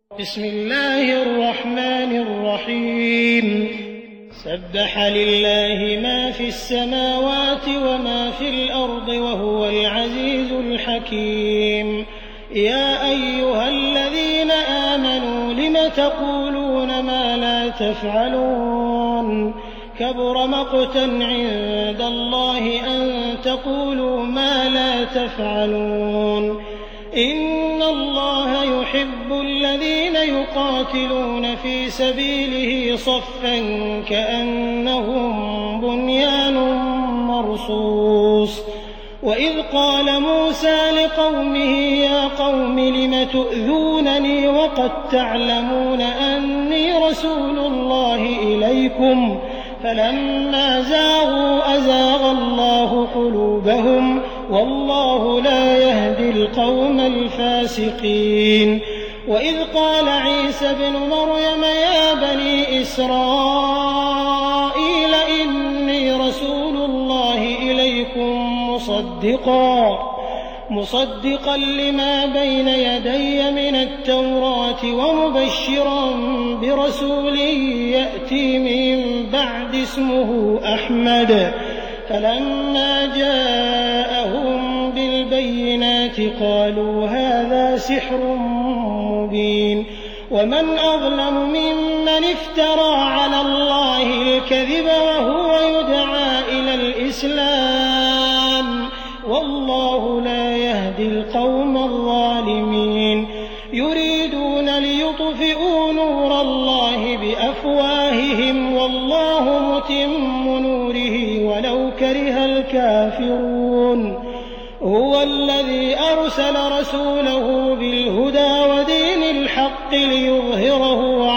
بسم الله الرحمن الرحيم سبح لله ما في السماوات وما في الأرض وهو العزيز الحكيم يا أيها الذين آمنوا لم تقولون ما لا تفعلون كبر مقتا عند الله أن تقولوا ما لا تفعلون إن الله يحب الذين يقاتلون في سبيله صفا كأنهم بنيان مرصوص وإذ قال موسى لقومه يا قوم لم تؤذونني وقد تعلمون أني رسول الله إليكم فلما زاغوا أزاغ الله قلوبهم والله لا يهدي القوم الفاسقين وإذ قال عيسى ابن مريم يا بني إسرائيل إني رسول الله إليكم مصدقا لما بين يدي من التوراة ومبشرا برسول يأتي من بعد اسمه أحمد فلما جاءهم بالبينات قالوا هذا سحر مبين ومن أظلم ممن افترى على الله الكذب وهو يدعى إلى الإسلام والله لا يهدي القوم الظالمين يريدون ليطفئوا نور الله بأفواههم والله متم نوره ولو كره الكافرون هو الذي أرسل رسوله بالهدى ودين الحق ليظهره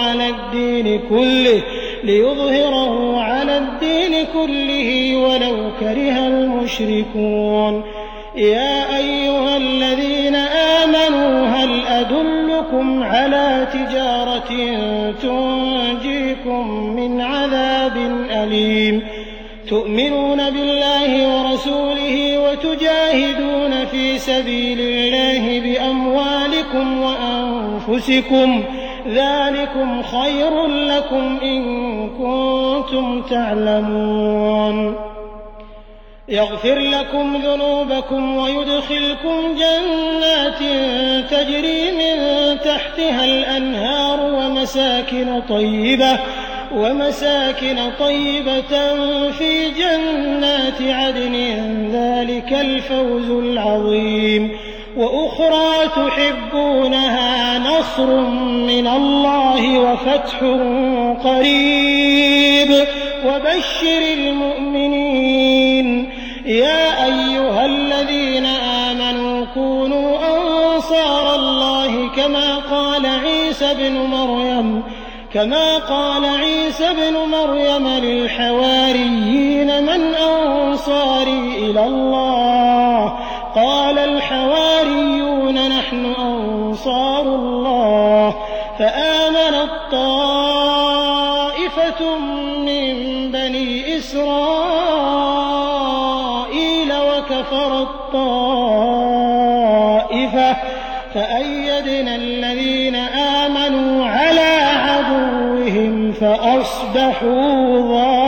على الدين كله ولو كره المشركون يا أيها الذين آمنوا هل أدلكم على تجارة تنجيكم من عذاب أليم تؤمنون بالله ورسوله وتجاهدون في سبيل الله بأموالكم وأنفسكم ذلكم خير لكم إن كنتم تعلمون يغفر لكم ذنوبكم ويدخلكم جنات تجري من تحتها الأنهار ومساكن طيبة في جنات عدن ذلك الفوز العظيم وأخرى تحبونها نصر من الله وفتح قريب وبشر المؤمنين يا أيها الذين آمنوا كونوا أنصار الله كما قال عيسى بن مريم للحواريين من أنصاري إلى الله قال الحواريون نحن أنصار الله فآمنت طائفة من بني إسرائيل وكفرت طائفة فأيدنا الذين آمنوا على عدوهم فأصبحوا ظالمين